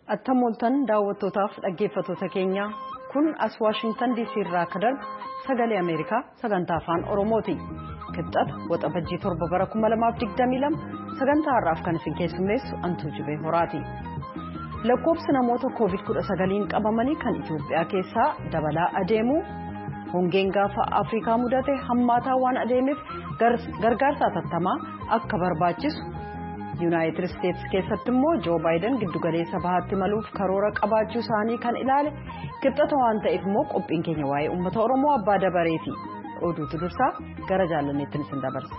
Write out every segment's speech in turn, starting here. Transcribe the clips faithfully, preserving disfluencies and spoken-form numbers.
Attamoltan daawwattootaaf dhaggeeffattoota keenya kun as Washington D C irraa akka darbu sagalee Ameerikaa sagantaa afaan Oromooti. Kibxata waxabajjii torba bara kuma lamaaf digdamii lama sagantaa har'aaf kan isin keessummeessu Antuu Jibee Horaati. Lakkoofsi namoota koovid kudha sagaliin qabamanii kan Itoophiyaa keessaa dabalaa adeemu hongeen gaafa Afrikaa mudate hammaataa waan adeemeef gargaarsa hatattamaa akka barbaachisu. United States keessatti immoo Joe Biden giddugaleessa bahaatti maluuf karoora qabaachuu isaanii kan ilaale kibxata waan ta'eef immoo qophiin keenya waa'ee uummata Oromoo abbaa dabareeti. Oduutu dursaa gara jaalanneetti isin dabarsa.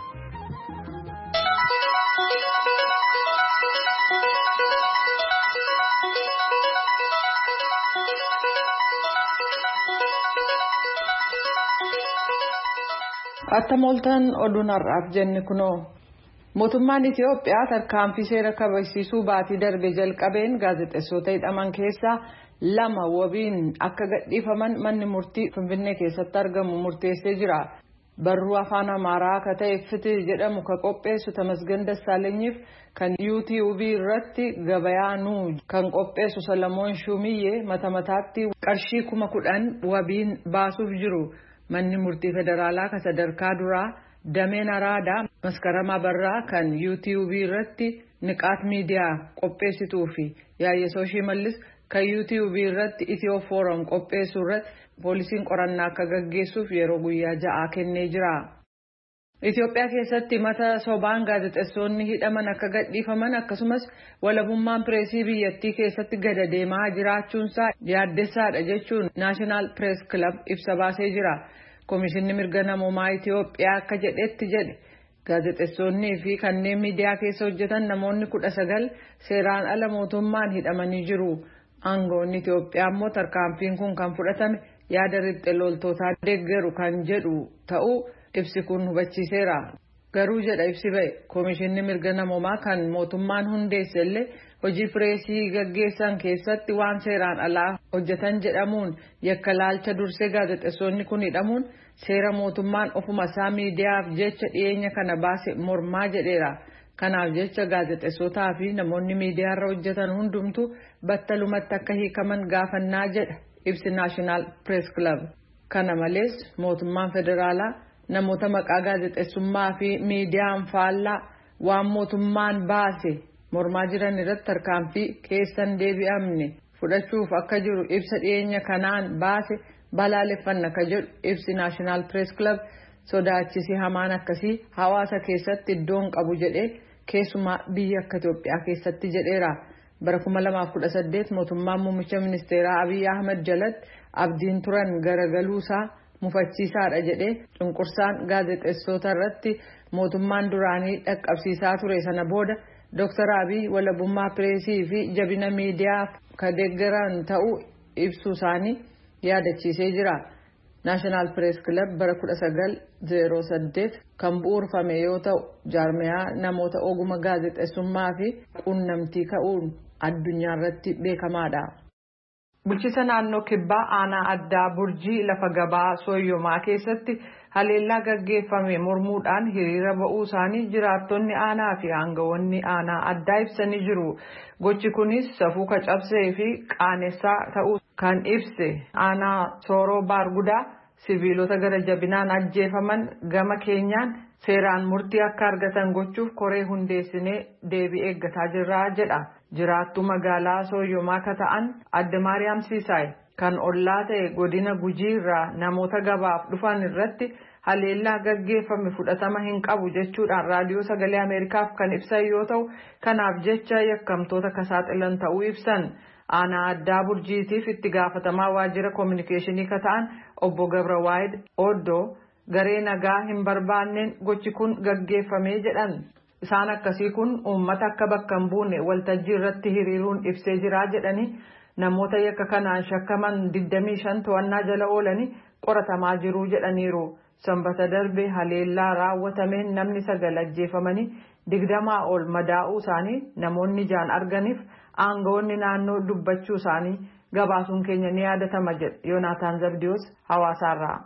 Attamoltan oduun har'aaf jenne kunoo. Mootummaan Itiyoophiyaa tarkaanfii seera kabachiisuu baatii darbe jalqabeen gaazexeessota hidhaman keessaa lama wabiin akka gadhiifaman manni murtii Finfinnee keessatti argamu murteessee jira. Barruu afaan Amaaraa akka ta'e Fitii jedhamu ka qopheessu Tamasgan Dassaalenyiif kan YouTube irratti gabayaanuu kan qopheessu Salamoon Shumiyyee mata mataatti qarshii kuma kudhan wabiin baasuuf jiru. Manni murtii federaalaa ka sadarkaa duraa Dameen Araadaa Maskarama Barraa kan YouTube irratti niqaat miidiyaa qopheessituu fi Yaayyesoo Shimallis kan YouTube irratti Itiyoo Forum qopheessuu irratti poolisiin qorannaa akka gaggeessuuf yeroo guyyaa ja'aa kennee jira. Itoophiyaa keessatti mata sobaan gaazexeessonni hidhaman akka gadhiifaman akkasumas walabummaan pireesii biyyattii keessatti gad deemaa jiraachuunsaa yaaddessaadha jechuun National Press Club ibsa baasee jira. Komishinni mirga namoomaa Itoophiyaa akka jedhetti jedhe gaazexeessonnii fi kanneen miidiyaa keessa hojjetan namoonni kudha sagal seeraan ala mootummaan hidhamanii jiru. Aangoonni Itoophiyaa immoo tarkaanfiin kun kan fudhatame yaada riphxee loltootaa deeggaru kan jedhu ta'uu ibsi kun hubachiiseera. Garuu jedha ibsi ba'e komishinni mirga namoomaa kan mootummaan hundeesse illee hojii pireesii gaggeessan keessatti waan seeraan alaa hojjetan jedhamuun yakka laalcha dursee gaazexeessonni kun hidhamuun seera mootummaan ofuma isaa miidiyaaf jecha dhiyeenya kana baase mormaa jedheera. Kanaaf jecha gaazexeessotaa fi namoonni miidiyaarra hojjetan hundumtu battalumatti akka hiikaman gaafannaa jedha ibsi National Press Club. Kana malees mootummaan federaalaa namoota maqaa gaazexeessummaa fi miidiyaan faallaa waan mootummaan baase mormaa jiran irratti tarkaanfii keessan deebi'amne fudhachuuf akka jiru ibsa dhiyeenya kanaan baase balaaleffanna ka jedhu ibsi National Press Club sodaachisi hamaan akkasii hawaasa keessatti iddoon qabu jedhee keessumaa biyya akka Itoophiyaa keessatti jedheera. Bara kuma lamaaf kudha saddeet mootummaan muummicha ministeeraa Abiy Ahmed jalatti abdiin turan garagaluusaa mufachiisaadha jedhee cunqursaan gaazexeessota irratti mootummaan duraanii dhaqqabsiisaa ture sana booda Dr. Abiy walabummaa pireesii fi jabina miidiyaa ka deeggaran ta'uu ibsuu isaanii yaadachiisee jira. National Press Club bara kudha sagal zeeroo saddeet kan bu'uurfame yoo ta'u jaarmiyaa namoota oguma gaazexeessummaa fi quunnamtii ka'uun addunyaa irratti beekamaadha. Bulchiisa naannoo kibbaa aanaa addaa burjii lafa gabaa sooyyomaa keessatti haleellaa gaggeeffame mormuudhaan hiriira ba'uu isaanii jiraattonni aanaa fi aangawoonni aanaa addaa ibsanii jiru. Gochi kunis safuu cabsee fi qaanessaa ta'uu kan ibse aanaa sooroo baargudaa siviilota gara jabinaan ajjeefaman gama keenyaan seeraan murtii akka argatan gochuuf koree hundeessinee deebii eeggataa jirra jedha. Jiraattu magaalaa sooyyomaa ka ta'an adde Maariyaam Siisaay kan ollaa ta'e godina Gujii irraa namoota gabaaf dhufan irratti haleellaa gaggeeffame fudhatama hin qabu jechuudhaan raadiyoo sagalee Ameerikaaf kan ibsan yoo ta'u kanaaf jecha yakkamtoota ka saaxilan ta'uu ibsan. Aanaa addaa burjiitiif itti gaafatamaa waajjira koominikeeshinii ka ta'an obbo Gabrawaayid Oddoo garee nagaa hin barbaanneen gochi kun gaggeeffamee jedhan. Isaan akkasii kun uummata akka bakka hin buune waltajjii irratti hiriiruun ibsee jira jedhanii namoota yakka kanaan shakkaman digdamii shan to'annaa jala oolanii qoratamaa jiru jedhaniiru. Sanbata darbe haleellaa raawwatameen namni sagal ajjeefamanii digdamaa ol madaa'uu isaanii namoonni ijaan arganiif aangawoonni naannoo dubbachuu isaanii gabaasuun keenya ni yaadatama jedha Yoonaataan Zabdiyoos hawaasaarraa.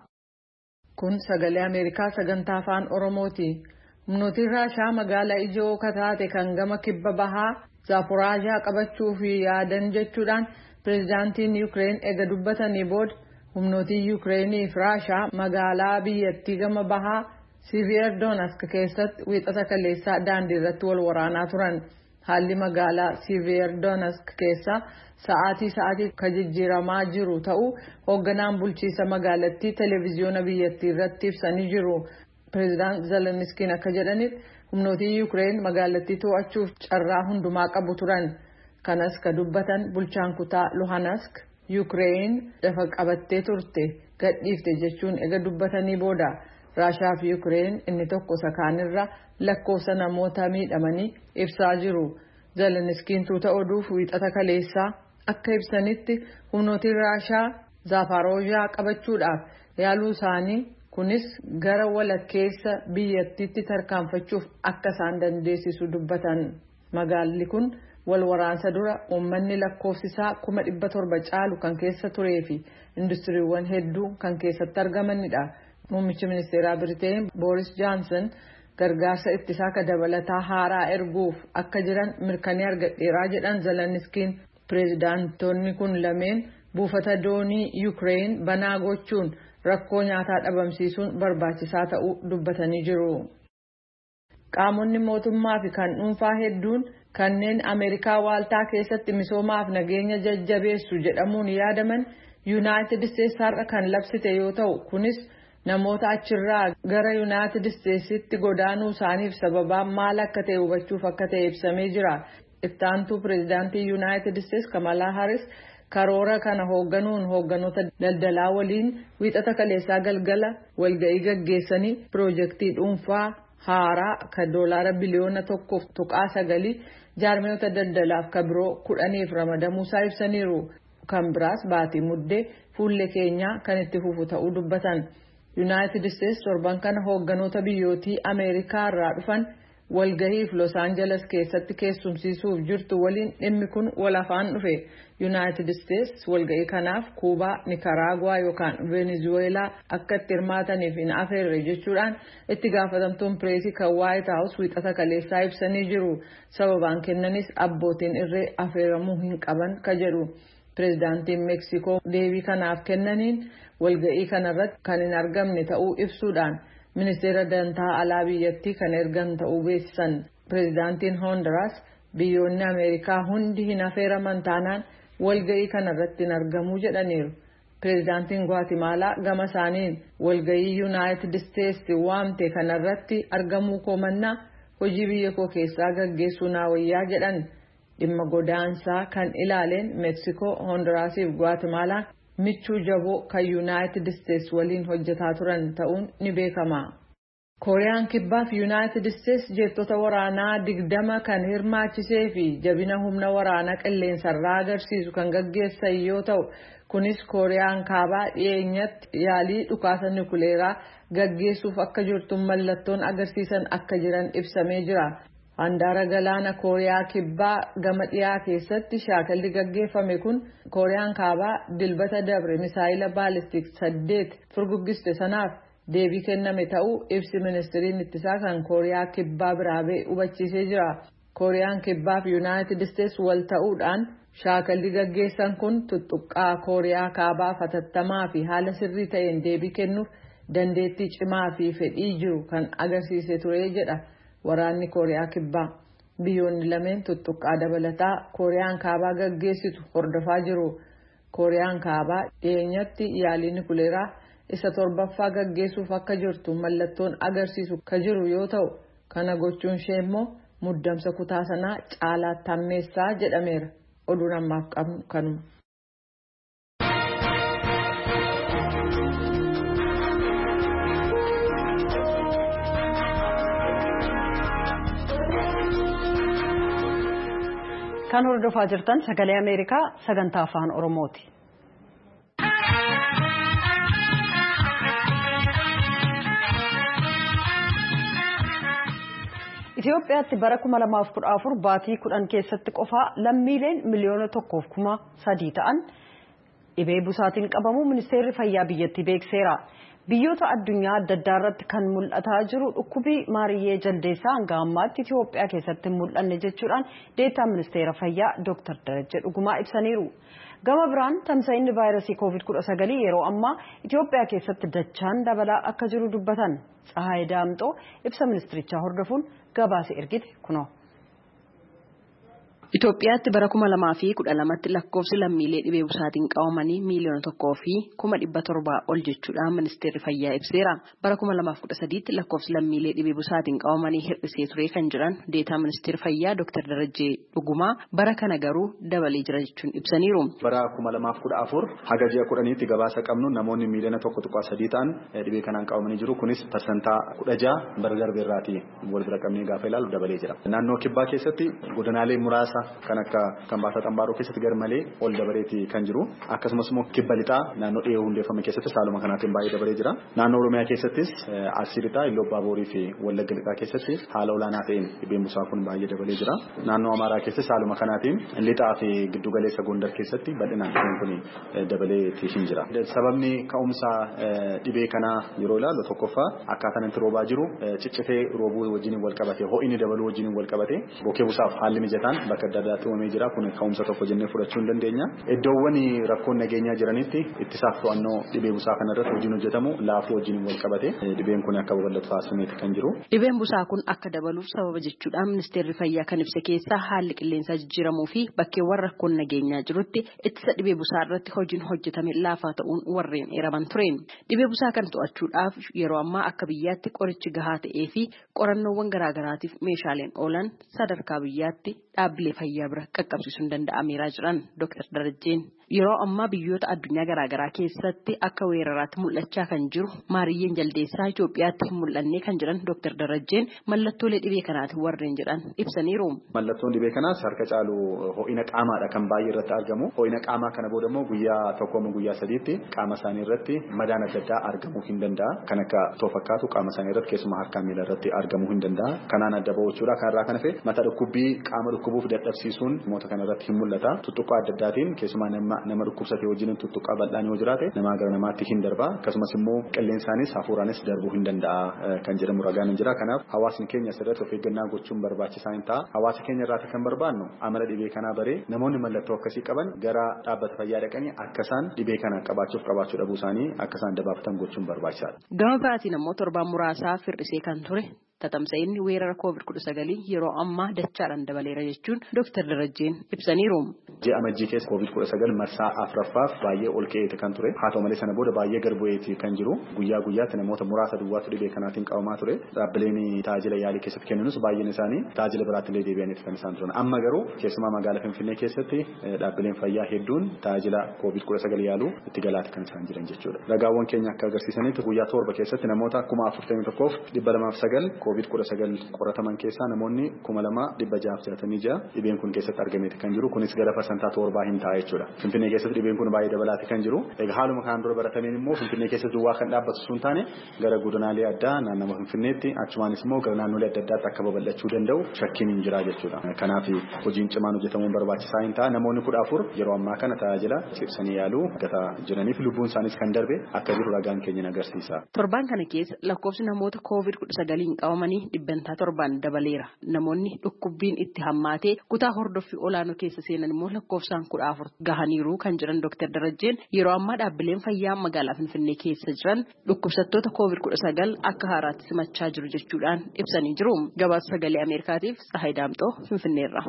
Kun sagalee Ameerikaa sagantaa afaan Oromooti. Humnooti Raashaa magaalaa ijoo kataate kan gama kibba bahaa Zaaporoozhiyaa qabachuu fi yaadan jechuudhaan pireezidaantiin Yuukireen ega dubbatanii booda humnootii Yuukireenii fi Raashaa magaalaa biyyattii gama bahaa Siiviyerdoonask keessatti wiixata kaleessaa daandii irratti wal waraanaa turan. Haalli magaalaa Siiviyerdoonask keessaa sa'aatii sa'aatii kan jijjiiramaa jiru ta'uu hoogganaan bulchiisa magaalattii televiziyoona biyyattii irratti ibsanii jiru. Pireezidaant Zeleniskiin akka jedhanitti humnootii Yuukireen magaalattii to'achuuf carraa hundumaa qabu turan. Kanas ka dubbatan bulchaan kutaa Luhansk Yuukireen lafa qabattee turte gadhiifte jechuun ega dubbatanii booda Raashaa fi Yuukireen inni tokko sakaanirra lakkoofsa namoota miidhamanii ibsaa jiru. Zeleniskiin tuuta oduuf wiixata kaleessaa akka ibsanitti humnootiin Raashaa Zaaporoozhiyaa qabachuudhaaf yaaluu isaanii kunis gara walakkeessa biyyattiitti tarkaanfachuuf akka isaan dandeessisu dubbatan. Magaalli kun wal waraansa dura uummanni lakkoofsisaa kuma dhibba torba caalu kan keessa turee fi industiriiwwan hedduu kan keessatti argamanidha. Muummichi ministeeraa Biriteen Booris Johnson gargaarsa ittisaa ka dabalataa haaraa erguuf akka jiran mirkanii argadheeraa jedhan Zeleniskiin. Pireezidaantoonni kun lameen buufata doonii Yuukireen banaa gochuun rakkoo nyaataa dhabamsiisuun barbaachisaa ta'uu dubbatanii jiru. Qaamonni mootummaa fi kan dhuunfaa hedduun kanneen Ameerikaa waaltaa keessatti misoomaaf nageenya jajjabeessu jedhamuun yaadaman Yuunaayitid Isteetsi har'a kan labsite yoo ta'u kunis namoota achirraa gara Yuunaayitid Isteetsitti godaanuu isaaniif sababaan maal akka ta'e hubachuuf akka ta'e ibsamee jira. Ittaantuu pireezidaantii Yuunaayitid Isteetsi Kamalaa Haris karoora kana hoogganuun hoogganoota daldalaa waliin wiixata kaleessaa galgala walga'ii gaggeessanii piroojeektii dhuunfaa haaraa kan doolaara biliyoona tokkoof tuqaa sagalii jaarmiyoota daldalaaf ka biroo kudhaniif ramadamuusaa ibsaniiru. Kan biraas baatii muddee fuullee keenyaa kan itti fufu ta'uu dubbatan. Yuunaayitid Isteetsi torban kana hoogganoota biyyootii Ameerikaa irraa dhufan walgahiif Los Angeles keessatti keessumsiisuuf jirtu waliin dhimmi kun wal afaan dhufe. Yuunaayitid Isteetsi walgahii kanaaf Kuubaa, Nikaraaguwaa yookaan Venezuelaa akka itti hirmaataniif hin afeerre jechuudhaan itti gaafatamtuun pireesii kan White House wiixata kaleessaa ibsanii jiru. Sababaan kennanis abbootiin irree afeeramuu hin qaban ka jedhu. Pireezidaantiin Meeksikoo deebii kanaaf kennaniin walga'ii kanarratti kan hin argamne ta'uu ibsuudhaan ministeera dantaa alaa biyyattii kan ergan ta'uu beeksisan. Pireezidaantiin Honduras biyyoonni Ameerikaa hundi hin afeeraman taanaan walga'ii kanarratti hin argamuu jedhaniiru. Pireezidaantiin Guatemaalaa gama isaaniin walga'ii Yuunaayitid Isteetsi waamte kanarratti argamuu komannaa hojii biyya koo keessaa gaggeessuu naa wayyaa jedhan. Dhimma godaansaa kan ilaaleen Meeksikoo, Honduraasii fi Guatemaalaa michuu jaboo kan Yuunaayitid Isteetsi waliin hojjetaa turan ta'uun ni beekama. Kooriyaan kibbaa fi Yuunaayitid Isteetsi jeettota waraanaa digdama kan hirmaachisee fi jabina humna waraanaa qilleensarraa agarsiisu kan gaggeessan yoo ta'u kunis Kooriyaan kaabaa dhiyeenyatti yaalii dhukaasa nukuleeraa gaggeessuuf akka jirtuun mallattoon agarsiisan akka jiran ibsamee jira. Handaara galaana Kooriyaa kibbaa gama dhiyaa keessatti shaakalli gaggeeffame kun Kooriyaan kaabaa dilbata dabre misaayila baalistik saddeet furguggiste sanaaf deebii kenname ta'uu ibsi ministiriin ittisaa kan Kooriyaa kibbaa biraa ba'e hubachiisee jira. Kooriyaan kibbaa fi Yuunaayitid Isteetsi wal ta'uudhaan shaakalli gaggeessan kun tuttuqqaa Kooriyaa kaabaa fatattamaa fi haala sirrii ta'een deebii kennuuf dandeettii cimaa fi fedhii jiru kan agarsiise ture jedha. Waraanni Kooriyaa kibbaa biyyoonni lameen tuttuqqaa dabalataa Kooriyaan kaabaa gaggeessitu hordofaa jiru. Kooriyaan kaabaa dhiyeenyatti yaalii nukuleeraa isa torbaffaa gaggeessuuf akka jirtu mallattoon agarsiisu ka jiru yoo ta'u kana gochuun ishee immoo muddamsa kutaa sanaa caalaatti hammeessaa jedhameera. Oduun ammaaf qabnu kanuma. Kan hordofaa jirtan sagalee Ameerikaa sagantaa afaan Oromooti. Itoophiyaatti bara kuma lamaaf kudha afur baatii kudhan keessatti qofaa lammiileen miliyoona tokkoof kuma sadii ta'an dhibee busaatiin qabamu ministeerri fayyaa biyyattii beekseera. biyyoota addunyaa adda addaa irratti kan mul'ataa jiru dhukkubii maariyyee jaldeessaa hanga ammaatti Itoophiyaa keessatti hin mul'anne jechuudhaan deetaa ministeera fayyaa Dooktar Darajjee Dhugumaa ibsaniiru. Gama biraan tamsa'inni vaayirasii koovid kudha sagal yeroo ammaa Itoophiyaa keessatti dachaan dabalaa akka jiru dubbatan. Tsahaay Daamxoo ibsa ministirichaa hordofuun gabaasa ergite kunoo. Itoophiyaatti bara kuma lamaa fi kudha lamatti lakkoofsi lammiilee dhibee busaatiin qabamanii miiliyoona tokkoo fi kuma dhibba torbaa ol jechuudhaan ministeerri fayyaa ibseera. Bara kuma lamaaf kudha sadiitti lakkoofsi lammiilee dhibee busaatiin qabamanii hir'isee ture kan jiran deetaa ministeerri fayyaa Dooktar Darajjee Dhugumaa bara kana garuu dabalee jira jechuun ibsaniiru. Bara kuma lamaaf kudha afur haga ji'a kudhaniitti gabaasa qabnu namoonni miiliyoona tokko tuqaa sadii ta'an dhibee kanaan qabamanii jiru. Kunis parsantaa kudha ja'a bara darbe irraatii wal bira qabnee gaafa ilaalu dabalee jira. Naannoo kibbaa keessatti godinaalee muraasa kan akka Kambaataa Xambaaroo keessatti garmalee ol dabaleeti kan jiru. Akkasumas immoo kibba lixaa naannoo dhiyoo hundeeffame keessatti saaluma kanaatiin baay'ee dabalee jira. Naannoo Oromiyaa keessattis Arsii lixaa, Iluu Abbaa Boorii fi Wallagga lixaa keessatti haala olaanaa ta'een dhibeen busaa kun baay'ee dabalee jira. Naannoo Amaaraa keessatti saaluma kanaatiin lixaa fi giddu galeessa Gondar keessatti bal'inaan dhibeen kun dabalee hin jira. Sababni ka'umsa dhibee kanaa yeroo ilaallu tokkoffaa akkaataan itti roobaa jiru ciccitee roobuu wajjin wal qabate ho'inni dabaluu wajjin wal qabate bokee busaaf haalli mijataan bakka adda addaatti uumamee jira. Kun ka'umsa tokko jennee fudhachuu hin dandeenya. Iddoowwan rakkoon nageenyaa jiranitti ittisaaf to'annoo dhibee busaa kanarratti hojiin hojjetamu laafuu wajjin wal qabate dhibeen kun akka babal'atu taasifameeti kan jiru. Dhibeen busaa kun akka dabaluuf sababa jechuudhaan ministeerri fayyaa kan ibse keessaa haalli qilleensaa jijjiiramuu fi bakkeewwan rakkoon nageenyaa jirutti ittisa dhibee busaa irratti hojiin hojjetame laafaa ta'uun warreen eeraman ture. Dhibee busaa kan to'achuudhaaf yeroo ammaa akka biyyaatti qorichi gahaa ta'ee fi qorannoowwan garaagaraatiif meeshaaleen oolan sadarkaa biyyaatti dhaabbilee fayyaa bira qaqqabsiisuun danda'ameera jiran Dooktar Darajjeen. Yeroo ammaa biyyoota addunyaa garaagaraa keessatti akka weeraraatti mul'achaa kan jiru maariyyeen jaldeessaa Itoophiyaatti hin mul'anne kan jiran Dooktar Darajjeen mallattoolee dhibee kanaati warreen jedhan ibsaniiru. Mallattoon dhibee kanaas harka caalu ho'ina qaamaadha kan baay'ee irratti argamu. Ho'ina qaamaa kana booda immoo guyyaa tokkoo guyyaa sadiitti qaama isaanii irratti madaan adda addaa argamuu hin danda'a. Kan akka too fakkaatu qaama isaanii irratti keessumaa harkaa miila irratti argamuu hin danda'a. Kanaan adda ba'uuchuudha. Kanarraa kan hafe mata dhukkubbii qaama dhukkubuuf dadhabsiisuun moota kana irratti hin mul'ata. Tuttuqqaa adda addaatiin keessumaa nama nama dhukkubsatee wajjin tuttuqqaa bal'aan yoo jiraate namaa gara namaatti hin darba. Akkasumas immoo qilleensaanis hafuuraanis darbuu hin danda'a kan jedhamu ragaan hin jira. Kanaaf hawaasni keenya asirratti of eeggannaa gochuun barbaachisaa hin ta'a. Hawaasa keenya irraa kan barbaannu amala dhibee kanaa baree namoonni mallattoo akkasii qaban gara dhaabbata fayyaa dhaqanii akka isaan dhibee kana qabaachuuf qabaachuu dhabuu isaanii akka isaan dabaafatan gochuun barbaachisaadha. Gama biraatiin immoo torbaan muraasaa firrisee kan ture. Tatamsa'inni weerara koovid kudha sagal yeroo ammaa dachaadhaan dabaleera jechuun Dooktar Darajjeen ibsaniiru. Ji'a amajjii keessa koovid kudha sagal marsaa afuraffaaf baay'ee ol ka'eeti kan ture. Haa ta'u malee sana booda baay'ee gad bu'eeti kan jiru. Guyyaa guyyaatti namoota muraasa duwwaatu dhibee kanaatiin qabamaa ture. Dhaabbileen tajaajila yaalii keessatti kennanus baay'een isaanii tajaajila biraatti illee deebi'aniiti kan isaan turan. Amma garuu keessumaa magaalaa Finfinnee keessatti dhaabbileen fayyaa hedduun tajaajila koovid kudha sagal yaaluu itti galaati kan isaan jiran jechuudha. Ragaawwan keenya akka agarsiisanitti guyyaa torba keessatti namoota kuma afurtamii tokkoof dhibba lamaaf sagal koovid kudha sagal qorataman keessaa namoonni kuma lama dhibba jaaf jaatamii ja'a dhibeen kun keessatti argameeti kan jiru. Kunis gara parsantaa torbaa hin ta'a jechuudha. Finfinnee keessatti dhibeen kun baay'ee dabalaati kan jiru. Egaa haaluma kanaan dura baratameen immoo Finfinnee keessatti duwwaa kan dhaabbatu sun taane gara godinaalee addaa naannoo Finfinneetti achumaanis immoo gara naannolee adda addaatti akka babal'achuu danda'u shakkiin hin jira jechuudha. Kanaaf hojiin cimaan hojjetamuun barbaachisaa hin ta'a. Namoonni kudha afur yeroo ammaa kana tajaajila cibsanii yaaluu gataa jiraniif lubbuun isaanis kan darbe akka jiru ragaan keenya agarsiisa. Torbaan kana keessa lakkoofsi namoota koovid kudha sagaliin qabamanii dhibbantaa torbaan dabaleera. Namoonni dhukkubbiin itti hammaatee kutaa hordoffii olaanoo keessa seenan immoo lakkoofsaan kudha afur gahaniiru kan jiran Dooktar Darajjeen yeroo ammaa dhaabbileen fayyaa magaalaa Finfinnee keessa jiran dhukkubsattoota koovid kudha sagal akka haaraatti simachaa jiru jechuudhaan ibsanii jiru. Gabaasa sagalee Ameerikaatiif Tsahaay Daamxoo Finfinneerra.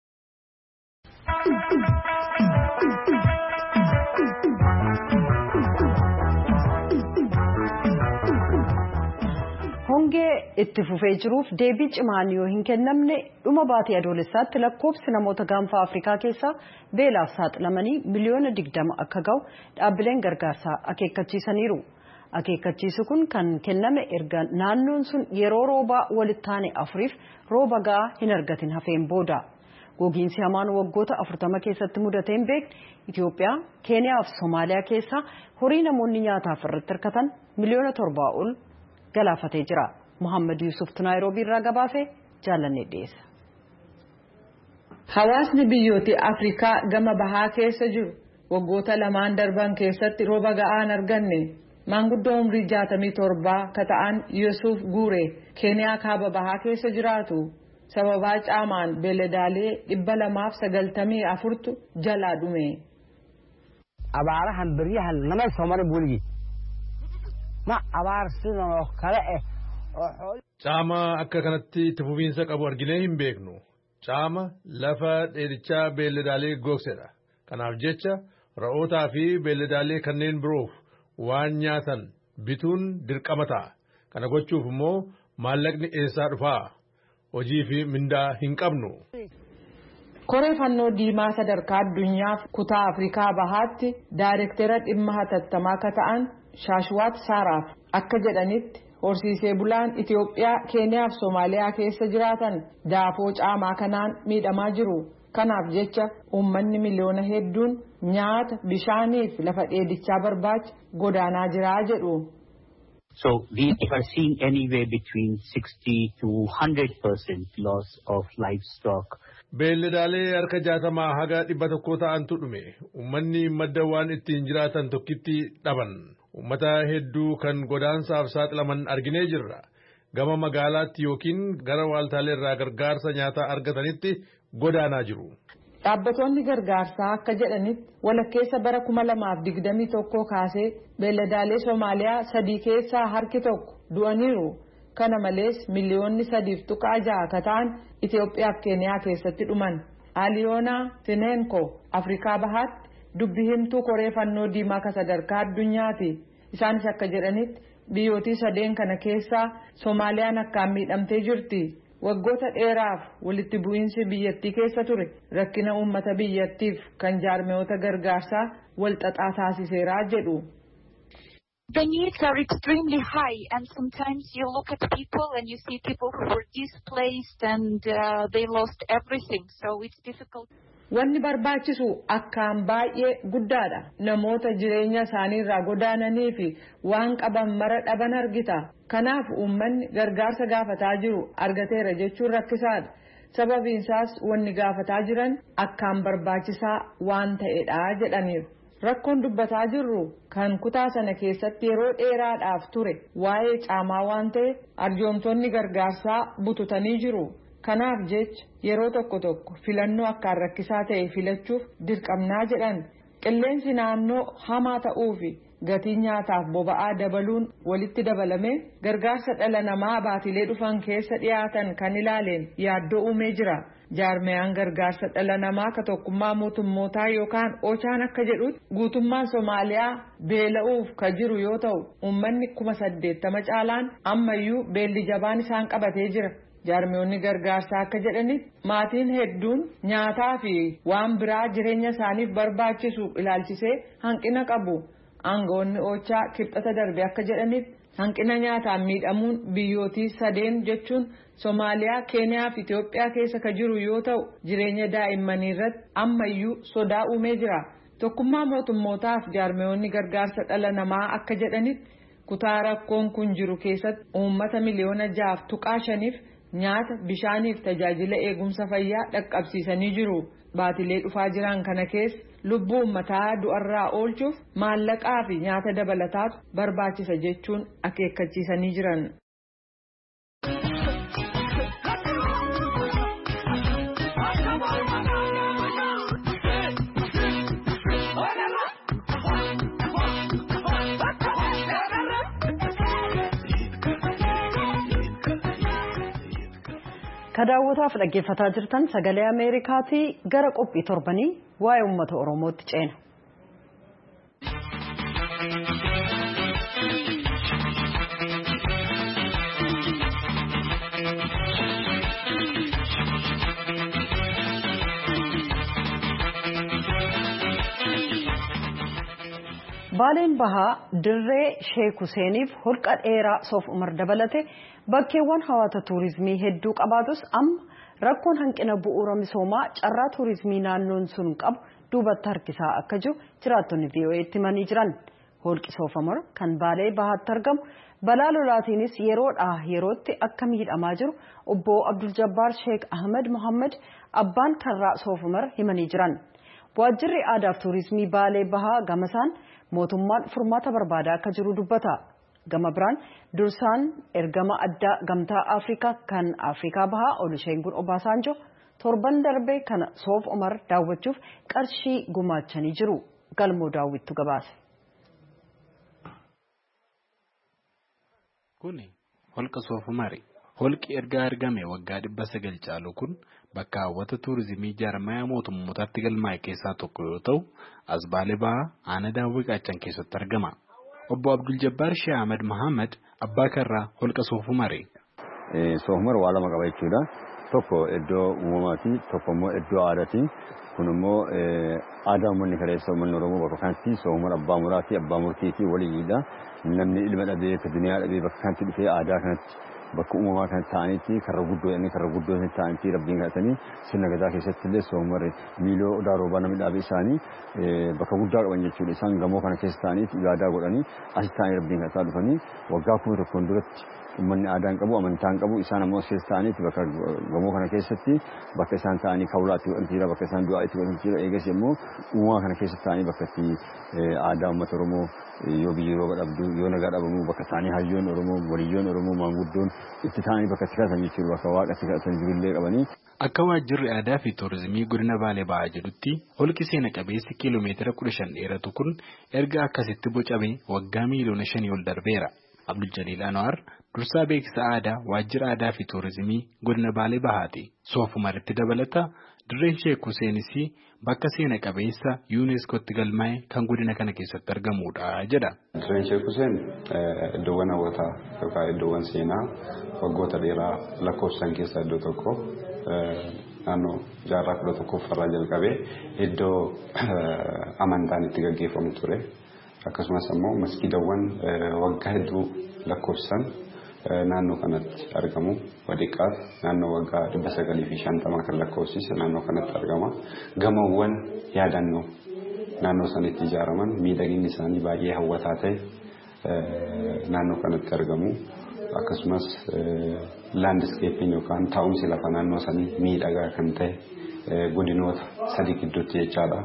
Hongee itti fufee jiruuf deebii cimaan yoo hin kennamne dhuma baatii adoolessaatti lakkoofsi namoota gaanfa Afrikaa keessaa beelaaf saaxilamanii miliyoona digdama akka ga'u dhaabbileen gargaarsaa akeekkachiisaniiru. Akeekkachiisu kun kan kenname erga naannoon sun yeroo roobaa walitti aane afuriif rooba ga'aa hin argatin hafeen booda. Gogiinsi hamaan waggoota afurtama keessatti mudateen beekne Itoophiyaa, Keeniyaa fi Somaaliyaa keessaa horii namoonni nyaataaf irratti hirkatan miliyoona torbaa ol galaafatee jira. Muhammad Yusuf Naayiroobii irraa gabaasee jaalannee dhiyeessa. Hawaasni biyyoota Afrikaa gama bahaa keessa jiru waggoota lamaan darban keessatti rooba ga'aa hin arganne. maanguddoo umrii jaatamii torbaa ka ta'an Yusuf Guure Keeniyaa kaaba bahaa keessa jiraatu. Sababaa caamaan beeladaalee dhibba lamaaf sagaltamii afurtu jalaa dhume. Abaarahan biryahan nama Soomaali buuligi. Ma abaar sidoo kale eh. Caama akka kanatti itti fufiinsa qabu arginee hin beeknu. Caama lafa dheedichaa beeladaalee gogsedha. Kanaaf jecha ra'ootaa fi beeladaalee kanneen biroof waan nyaatan bituun dirqama ta'a. Kana gochuuf immoo maallaqni eessaa dhufaa? Hojii fi mindaa hin qabnu. Koree fannoo diimaa sadarkaa addunyaaf kutaa Afrikaa bahaatti daayirektera dhimma hatattamaa ka ta'an Shaashwaat Saaraaf akka jedhanitti horsiisee bulaan Itoophiyaa, Keeniyaa fi Soomaaliyaa keessa jiraatan daafoo caamaa kanaan miidhamaa jiru. Kanaaf jecha uummanni miliyoona hedduun nyaata, bishaanii fi lafa dheedichaa barbaacha godaanaa jira jedhu. So we are seeing anywhere between sixty to one hundred percent loss of livestock. Beeladaalee harka jaatamaa haga dhibba tokko ta'antu dhume. Uummanni madda waan ittiin jiraatan tokkitti dhaban. Uummata hedduu kan godaansaaf saaxilaman arginee jirra. Gama magaalaatti yookiin gara waaltaalee irraa gargaarsa nyaataa argatanitti godaanaa jiru. Dhaabbattoonni gargaarsaa akka jedhanitti walakkeessa bara kuma lamaaf digdamii tokko kaasee beeladaalee Soomaaliyaa sadii keessaa harki tokko du'aniiru. Kana malees miliyoonni sadiif tuqaa ja'a ka ta'an Itoophiyaa fi Keeniyaa keessatti dhuman. Aliyoonaa Tineenko Afrikaa bahaatti dubbi himtuu koree fannoo diimaa ka sadarkaa addunyaati. Isaanis akka jedhanitti biyyootii sadeen kana keessaa Soomaaliyaan akkaan miidhamtee jirti. Waggoota dheeraaf walitti bu'iinsi biyyattii keessa ture rakkina uummata biyyattiif kan jaarmiyoota gargaarsaa wal xaxaa taasiseera jedhu. The needs are extremely high, and sometimes you look at people and you see people who were displaced and uh, they lost everything, so it's difficult. Wanni barbaachisu akkaan baay'ee guddaadha. Namoota jireenya isaanii irraa godaananii fi waan qaban mara dhaban argita. Kanaaf uummanni gargaarsa gaafataa jiru argateera jechuun rakkisaadha. Sababiin isaas wanni gaafataa jiran akkaan barbaachisaa waan ta'edha jedhaniiru. Rakkoon dubbataa jirru kan kutaa sana keessatti yeroo dheeraadhaaf ture waa'ee caamaa waan ta'eef arjoomtonni gargaarsaa bututanii jiru. Kanaaf jecha yeroo tokko tokko filannoo akkaan rakkisaa ta'e filachuuf dirqamnaa jedhan. Qilleensi naannoo hamaa ta'uu fi gatii nyaataaf boba'aa dabaluun walitti dabalamee gargaarsa dhala namaa baatilee dhufan keessa dhiyaatan kan ilaaleen yaaddoo uumee jira. Jaarmiyaan gargaarsa dhala namaa ka tokkummaa mootummootaa yookaan Ochaan akka jedhutti guutummaan Soomaaliyaa beela'uuf ka jiru yoo ta'u uummanni kuma saddeettama caalaan ammayyuu beelli jabaan isaan qabatee jira. Jaarmiyoonni gargaarsaa akka jedhanitti maatiin hedduun nyaataa fi waan biraa jireenya isaaniif barbaachisu ilaalchisee hanqina qabu. Aangawoonni Ochaa kibxata darbe akka jedhanitti hanqina nyaataan miidhamuun biyyootii sadeen jechuun Soomaaliyaa, Keeniyaa fi Itoophiyaa keessa ka jiru yoo ta'u jireenya daa'immanii irratti ammayyuu sodaa uumee jira. Tokkummaa mootummootaaf jaarmiyoonni gargaarsa dhala namaa akka jedhanitti kutaa rakkoon kun jiru keessatti uummata miliyoona jaaf tuqaa shaniif nyaata, bishaaniif tajaajila eegumsa fayyaa dhaqqabsiisanii jiru. Baatilee dhufaa jiran kana keessa lubbuu uummataa du'arraa oolchuuf maallaqaa fi nyaata dabalataatu barbaachisa jechuun akeekkachiisanii jiran. Kadaawwataaf dhaggeeffataa jirtan sagalee Ameerikaatii gara qophii torbanii waa'ee uummata Oromootti ceena. Baaleen Bahaa Dirree Sheek Huseeniif holqa dheeraa Soof Umar dabalate bakkeewwan hawwata tuurizimii hedduu qabaatus amma rakkoon hanqina bu'uura misoomaa carraa tuurizimii naannoon sun qabu duubatti harkisaa akka jiru jiraattonni V O E'tti himanii jiran. Holqi Soof Umar kan Baalee Bahaatti argamu balaa lolaatiinis yeroodhaa yerootti akka miidhamaa jiru obbo Abdul Jabbaar Sheek Ahmed Mohammed abbaan karraa Soof Umar himanii jiran. Waajjirri aadaaf tuurizimii Baalee Bahaa gamasaan mootummaan furmaata barbaadaa akka jiru dubbata. Gama biraan dursaan ergama addaa gamtaa Afrikaa kan Afrikaa Bahaa Olusegun Obasanjo torban darbe kana Soof Umar daawwachuuf qarshii gumaachanii jiru. Galmoo daawwittu gabaase. Kuni holqa Soof Umari. Holqi erga argame waggaa dhibba sagal caalu kun bakka hawwata tuurizimii jaarmaya mootummootatti galmaa'e keessaa tokko yoo ta'u, as Baalee Bahaa aanaa daawwii qaachan keessatti argama. Obbo Abdul Jabbaar Sheikh Ahmed Muhammad abbaa karraa holqa Soof Umari. Soof Umar waa lama qaba jechuudha. Tokko iddoo uumamaati, tokko immoo iddoo aadaati. Kun immoo aadaa uummanni kaleessa uummanni Oromoo bakka kanatti Soof Umar abbaa muraati, abbaa murtiiti waliidha. Namni ilma dhabee duniyaa dhabee bakka kanatti dhufee aadaa kanatti bakka uumamaa kan ta'anitti karra guddoo inni karra guddoo inni ta'anitti rabbiin kadhatanii sirna gadaa keessatti illee Soof Umar miiloo odaa roobaa namni dhaabee isaanii bakka guddaa qaban jechuudha. Isaan gamoo kana keessa ta'anitti ibaadaa godhanii asitti ta'anii rabbiin kadhataa dhufanii waggaa kuma tokkoon duratti uummanni aadaan qabu amantaan qabu isaan ammoo keessa ta'anitti bakka gamoo kana keessatti bakka isaan ta'anii kawulaatti godhan jira bakka isaan du'aa itti godhan jira eegas immoo uumamaa kana keessa ta'anii bakka itti aadaa uummata Oromoo yoo biyyi rooba dhabdu yoo nagaa dhabamu bakka ta'anii hayyoon Oromoo waliyyoon Oromoo maanguddoon itti ta'anii bakka itti kadhatan jechuudha bakka waaqatti kadhatan jibillee qabanii. Akka waajjirri aadaa fi tuurizimii godina Baalee Bahaa jedhutti holqi seena qabeessi kiiloomeetira kudha shan dheeratu kun erga akkasitti bocame waggaa miiliyoona shanii ol darbeera. Abdul Jaliil Anwar dursaa beeksisa aadaa waajjira aadaa fi tuurizimii godina Baalee Bahaati. Soof Umaritti dabalata dirreen Sheek Huseenis bakka seena qabeessa yuuneeskootti galmaa'e kan godina kana keessatti argamudha jedha. Dirreen Sheek Huseen iddoowwan hawwataa yookaan iddoowwan seenaa waggoota dheeraa lakkoofsan keessaa iddoo tokko naannoo jaarraa kudha tokkoffarraa jalqabee iddoo amantaan itti gaggeeffamu ture. Akkasumas immoo maskiidawwan waggaa hedduu lakkoofsan naannoo kanatti argamu. Wadiqaaf naannoo waggaa dhibba sagalii fi shantama kan lakkoofsise naannoo kanatti argama. Gamoowwan yaadannoo naannoo sanitti ijaaraman miidhaginni isaanii baay'ee hawwataa ta'e naannoo kanatti argamu. Akkasumas laandiskeeppiin yookaan taa'umsi lafa naannoo sanii miidhagaa kan ta'e godinoota sadii gidduutti jechaadha.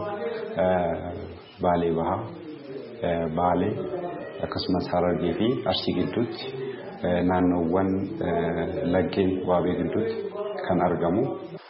Baalee Bahaa, Baalee akkasumas Harargee fi Arsii gidduutti naannoowwan laggeen waabee gidduutti kan argamu.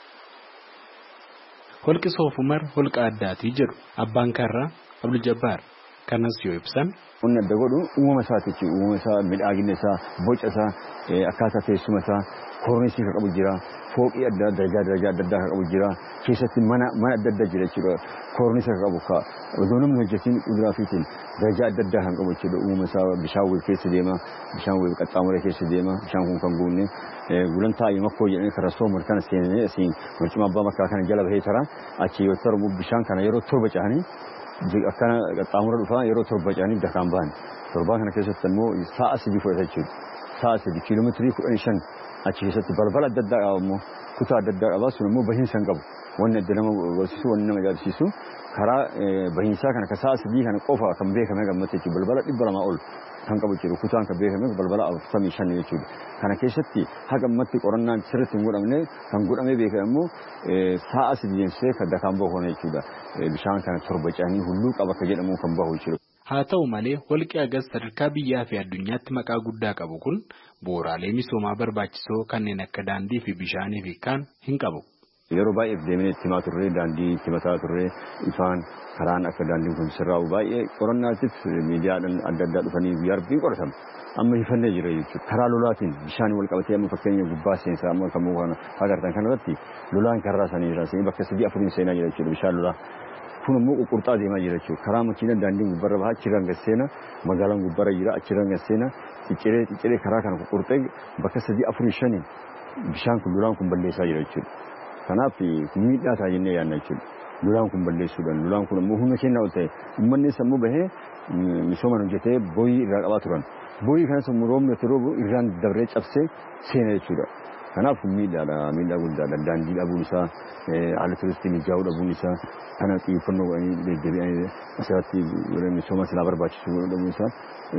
Holqi Soof Umar holqa addaati jedhu abbaan karraa Abdul Jabbaar kanas yoo ibsan. Kun adda godhu uumama isaati. Uumama isaa midhaagina isaa boca isaa akkaataa teessuma isaa korniisii kan qabu jira. Fooqii adda darajaa darajaa adda addaa kan qabu jira. Keessatti mana mana adda addaa jira jechuudha. Korniisa kan qabu ka odoo namni hojjetiin uduraafiitiin darajaa adda addaa kan qabu jechuudha. Uumama isaa bishaan wayii keessa deema. Bishaan wayii qaxxaamuree keessa deema. Bishaan kun kan guunne gulantaa makkoo jedhanii karaa soomar kana seenanii asiin walcima abbaa makkaa kana jala bahee tara. Achi yoo tarmu bishaan kana yeroo torba cahanii akkana qaxxaamura dhufaa yeroo torba cahanii dakaan bahan. Torbaa kana keessatti immoo sa'a sadii fudhata jechuudha. Sa'a sadii kiiloomeetirii kudhan shan achi keessatti balbala adda addaa qaba immoo kutaa adda addaa qaba sun immoo bahiinsa hin qabu. Wanni adda nama barsiisu wanni nama ajaa'ibsiisu karaa bahiinsaa kana sa'a sadii kana qofa kan beekame gammata jechuudha. Balbala dhibba lamaa ol kan qabu jechuudha. Kutaan kan beekame balbala afurtamii shan jechuudha. Kana keessatti haga ammatti qorannaan sirriitti hin godhamne kan godhamee beekame immoo sa'a sadii deemsee kan dakaan bahu jechuudha. Bishaan kana torba cahanii hulluu qaba akka jedhamu kan bahu jechuudha. Haa ta'u malee holqi agas sadarkaa biyyaa fi addunyaatti maqaa guddaa qabu kun bu'uuraalee misoomaa barbaachisoo kanneen akka daandii fi bishaanii fi kaan hin qabu. Yeroo baay'ee deemnee itti himaa turre daandii itti mataa turre ifaan karaan akka daandiin kun sirraa'u baay'ee qorannaatiif miidiyaadhaan adda addaa dhufanii guyyaa rabbiin qoratamu. Amma ifannee jira jechuudha. Karaa lolaatiin bishaan wal qabatee amma fakkeenya gubbaa seensaa amma kan mukaan agartan kanarratti lolaan karraa sanii irraa bakka sadii afuriin seenaa jira jechuudha bishaan lolaa. Kun immoo qurxaa deemaa jira jechuudha. Karaa makiinaan daandiin gubbarra bahaa achirraan gasseena magaalaan gubbarra jira achirraan gasseena cicciree cicciree karaa kana qurxee bakka sadii afurii shanii bishaan kun lolaan kun balleessaa jira jechuudha. Kanaaf miidhaa ta'a jennee yaadna jechuudha. Lolaan kun balleessuudhaan lolaan kun immoo humna kennaa ol ta'e uummanni sammuu bahee misooman hojjetee booyii irraa qabaa turan. Booyii kanas immoo roobni itti roobu irraan dabree cabsee seena jechuudha. Kanaaf miidhaadha miidhaa guddaadha daandii dhabuun isaa haala turistii mijaa'uu dhabuun isaa kana xiyyeeffannoo godhanii deddeebi'anii asirratti misooma silaa barbaachisu dhabuun isaa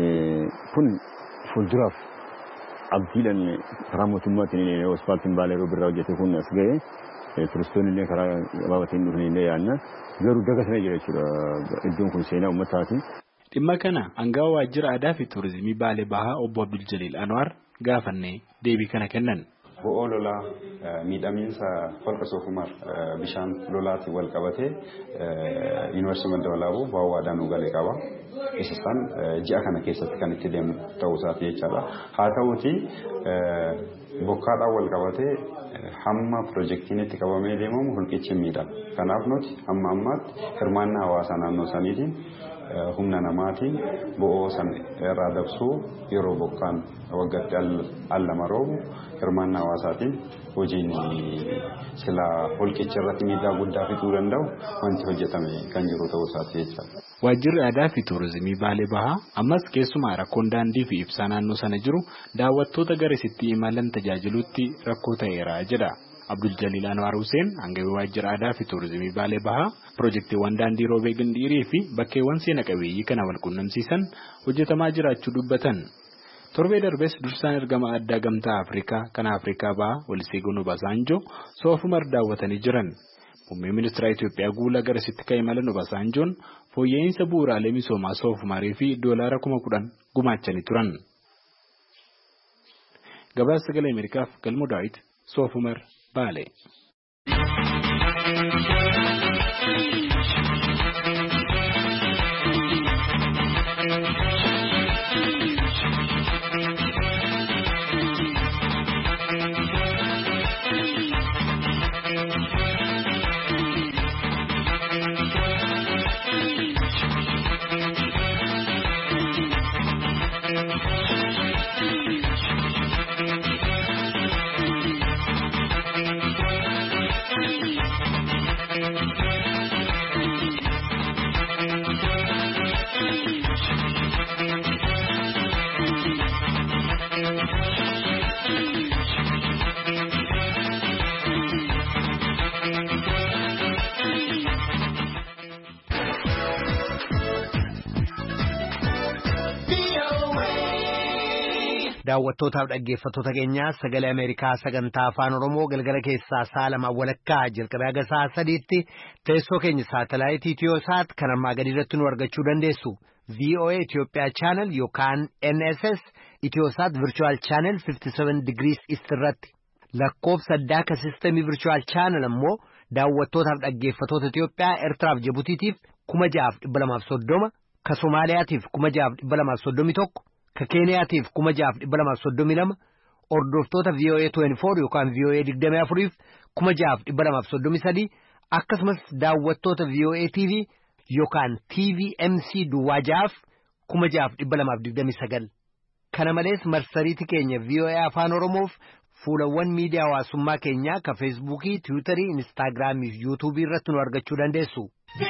kun fuulduraaf abdiidhaan karaa mootummaatiin asfaaltiin Baalee yeroo birraa hojjete kun as ga'e turistoonni illee karaa gabaabatiin dhufanii illee yaadna garuu dagatanii jira jechuudha iddoon kun seenaa uummataati. Dhimma kana aangawa waajjira aadaa fi tuurizimii Baalee Bahaa obbo Abdul Jaliil Anwar gaafannee deebii kana kennan. Bo'oo lolaa miidhamiinsa holqa Soofumar bishaan lolaatiin wal qabatee yuunivarsiitii Madda Walaabuu Baawwaadhaan ugalee qaba. Isaan ji'a kana keessatti kan itti deemu ta'uu isaati jechaadha. Haa ta'uuti bokkaadhaan wal qabatee hamma piroojeektiin itti qabamee deemamu holqichi miidha. Kanaaf nuti amma ammaatti hirmaannaa hawaasaa naannoo saniitiin humna namaatiin bo'oo sana irraa dabsuu yeroo bokkaan waggaatti al lama roobu hirmaannaa hawaasaatiin hojiin silaa holqicha irratti miidhaa guddaa fiduu danda'u wanti hojjetame kan jiru ta'uu isaati jechaadha. Waajjirri aadaa fi tuurizimii Baalee Bahaa ammas keessumaa rakkoon daandii fi ibsaa naannoo sana jiru daawwattoota garasitti imalan tajaajiluutti rakkoo ta'eera jedha. Abdul Jaliil Anwar Hussein aangawa waajjira aadaa fi tuurizimii Baalee Bahaa piroojeektiiwwan daandii roobee gindhiirii fi bakkeewwan seena qabeeyyii kana wal quunnamsiisan hojjetamaa jiraachuu dubbatan. Torbee darbes dursaan ergama addaa gamtaa Afrikaa kan Afrikaa Bahaa Olusegun Obasanjo Soofumar daawwatanii jiran. Muummee ministeera Itoophiyaa guula garasitti kan imalan Obasanjoon fooyya'insa bu'uuraalee misoomaa Soofumarii fi doolaara kuma kudhan gumaachanii turan. Gabaasa Sagalee Ameerikaaf Galmoo Daawit Soofumar Baalee. daawwattootaaf dhaggeeffattoota keenyaa sagalee Ameerikaa sagantaa afaan Oromoo galgala keessaa sa'a lama walakkaa jalqabee haga sa'a sadiitti teessoo keenya saatalaayitii Itiyoosaat kan ammaa gadi irratti nu argachuu dandeessu. V O A Itoophiyaa Channel yookaan N S S Itiyoosaat Virtual Channel fifty-seven degrees East irratti. Lakkoofsa addaa ka sistemii Virtual Channel ammoo daawwattootaaf dhaggeeffattoota Itoophiyaa Eertiraaf Jibutiitiif kuma jahaaf dhibba lamaaf soddoma, ka Somaaliyaatiif kuma jahaaf dhibba lamaaf soddomii tokko, ka Keeniyaatiif kuma jahaaf dhibba lamaaf soddomii lama, hordoftoota V O A twenty-four yookaan V O A digdamii afuriif kuma jahaaf dhibba lamaaf soddomii sadii, akkasumas daawwattoota V O A T V yookaan T V M C duwwaa jahaaf kuma jahaaf dhibba lamaaf digdamii sagal. Kana malees marsariitii keenya V O A Afaan Oromoof fuulawwan miidiyaa hawaasummaa keenyaa ka Feesbuukii, Tiwiitarii, Inistaagiraamii fi Yuutuubii irratti nu argachuu dandeessu.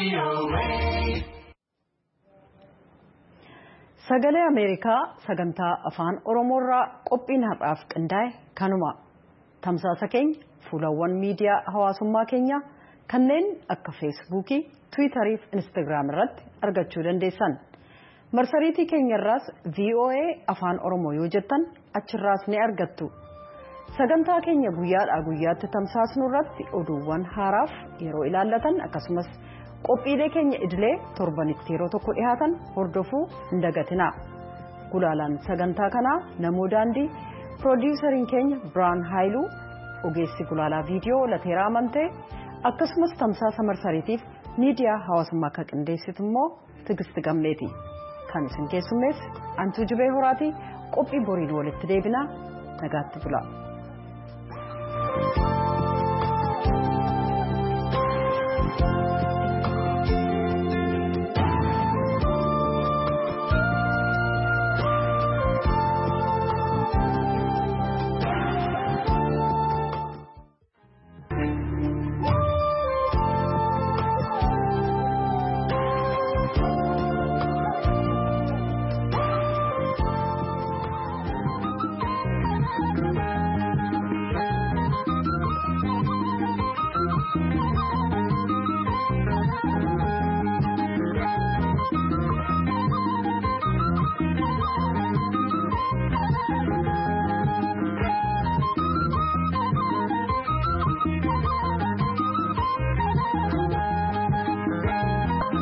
Sagalee Ameerikaa sagantaa afaan Oromoorraa qophiin har'aaf qindaa'e kanuma. Tamsaasa keenya fuulawwan miidiyaa hawaasummaa keenyaa kanneen akka Feesbuukii, Tiwiitarii fi Inistaagiraam irratti argachuu dandeessan. Marsariitii keenyarraas V O A Afaan Oromoo yoo jettan achirraas ni argattu. Sagantaa keenya guyyaadhaa guyyaatti tamsaasnu irratti oduuwwan haaraaf yeroo ilaallatan akkasumas qophiilee keenya idilee torbanitti yeroo tokko dhihaatan hordofuu hin dagatina. Gulaalaan sagantaa kanaa namoo daandii, piroodiwusariin keenya Biraan Haayiluu, ogeessi gulaalaa viidiyoo Lateeraa Amantee akkasumas tamsaasa marsariitiif miidiyaa hawaasummaa akka qindeessitu immoo Tigisti Gammeeti. Kan isin keessummeessu Antuu Jibee Horaatii qophii boriin walitti deebinaa nagaatti bula.